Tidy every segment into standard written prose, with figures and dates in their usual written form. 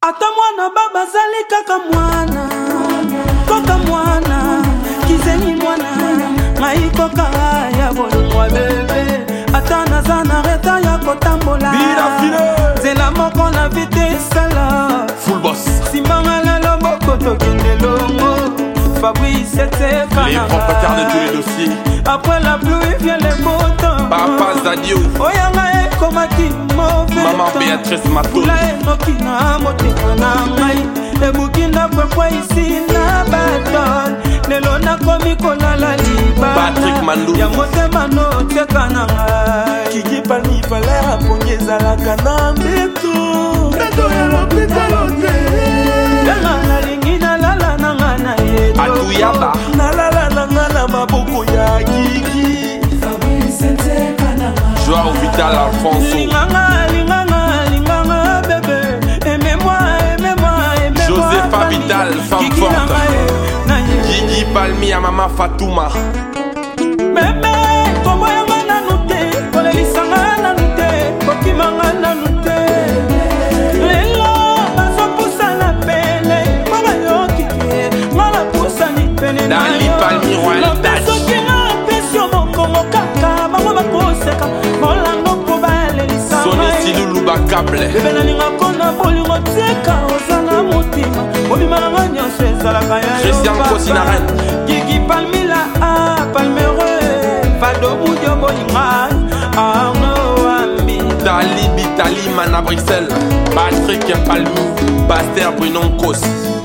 Ata mwana baba zali kaka mwana, koka mwana, kizeni mwana, ngai koka ya bolingwa bebe. Ata nazana reta ya kotambola, zela moko na vite sala. Full boss. Simanga lelo boko tokende longo, Fabrice était canard. Les propriétaires de tous les dossiers. Après la pluie vient les beaux temps. Papa Zadio. Oyanga ekomaki mauvais. Maman Béatrice Mato. La enokina motema na ngai. Ebukinda kwekwe isi na batol. Lelo nakomi kolala libala. Patrick Mandou. Ya motema no teka na ngai. Kiki Palmi Valera ponyezalaka na mbeto. Mbeto ya lopitalo te. Yanga nalingi nalala na nga na yeto. Atuyaba. Nalala na nga na maboko ya Kiki. Joao Vital Alfonso. Linganga bébé. Aimez-moi, aimez-moi. Josepha Vital, femme forte. Gigi Palmi à Mama Fatouma. Bébé, kombo yanga nanute. Kolelisanga nanute. Kokimanga nanute. Lelo, baso poussa la pele. Mama yokike. Mala poussa ni pene. Dali Palmi Royal Touch. Sonesi Loulou Bakable. Bébé nalinga kona bolingo teka osana motima. Obimanga nyonso ezalaka ya Christian Kosinaren. Gigi Palmi la palmereux. Fado Boudio bolinga Arnaud Ambi. Dali Bitali Mana Bruxelles. Patrick Palmi. Baster Bruno Kos.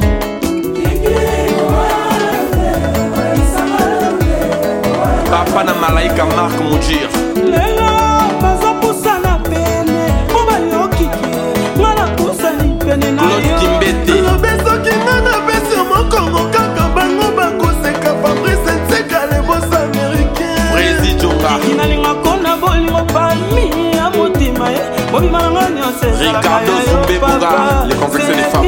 Papa na Malaika Marc Moudjir. Lelo baza poussa na pene. Oba yokiki. Ngana poussa ni pene na yo. Claude Kimbete. Lobeso kingana besi mokongo kaka bango bakoseka Fabrice Nseka le boss américain. Prési Djonga. Inalinga kona bolingo Palmi ya motima. Obimanga nyonso ezalaka Ricardo ya yo Zumbe Bouga. papa. Les complexes des femmes.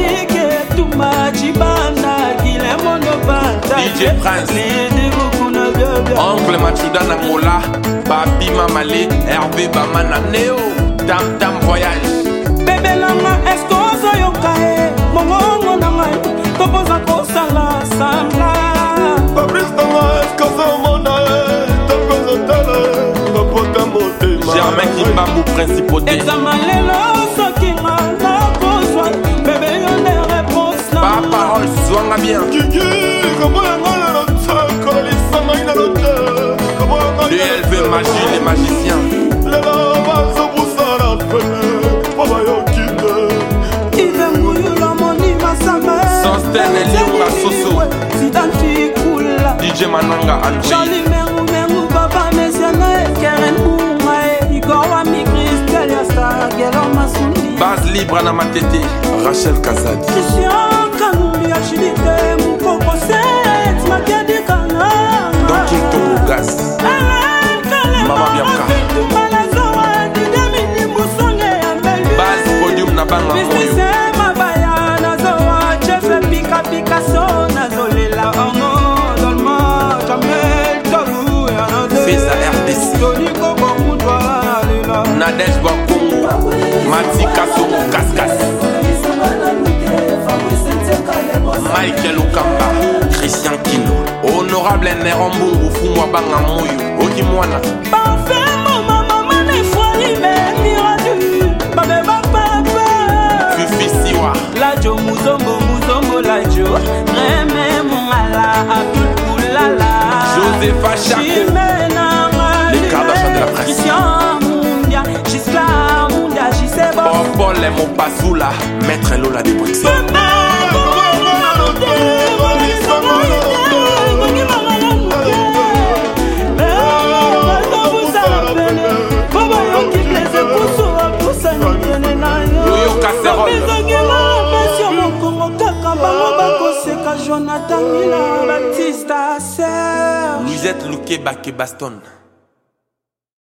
DJ Prince. Oncle Machuda Nangola. Papi Mamale. Hervé Bamana Neo. Tam Tam Voyage. Bébé langa esko ozoyoka e. Mongongo na ngai tokoza kosala sambla. Fabrice Tanga eskozomona e. Tokoza tala e. Topota motema. Germain Kimbambu Principauté. Examen lelo soki nga nakozwa. Bébé yonde réponse na Pas parole, zwanga bien. Kiki komo yanga lelo tsako lisanga ina lote. Komo yanga DLV Magie, les magiciens. lelo bazo busara pene. Baba yokite. Ive nguyula moni masamba e. Sostene Liunga Soso. Sidanti kula. DJ Mananga André. Charlie Mengu Mengu Papa Messiana e. Keren Mouma e. Igor Wami Christel Yasta. Gelo Masuni. Base libre na Matete. Rachel Kazadi. Christian Kanumbi Achidite. Moukoko Set. Makedi Kana. Don King Tongo Gas. Mama Bianca. Base podium na banga moyo. Feza RDC. Nadej Bakongo. Mati Kasongo Kaskas. Michael Okamba. Christian Kino. Honorable Nerombo Fumwa Banga Moyo. Okimwana. Fifi Siwa. Lajo muzombo lajo. Reme mungala apulala. Josepha Chaco. Les Kardashians de la presse. Christian Mundia, Giscla Mundia, Gisebo. Paul Mopasula. Maître Lola de Bruxelles. Yoyo Casserole. Jonathan Mila, Baptiste, Serge. Louisette Louké Baké Baston.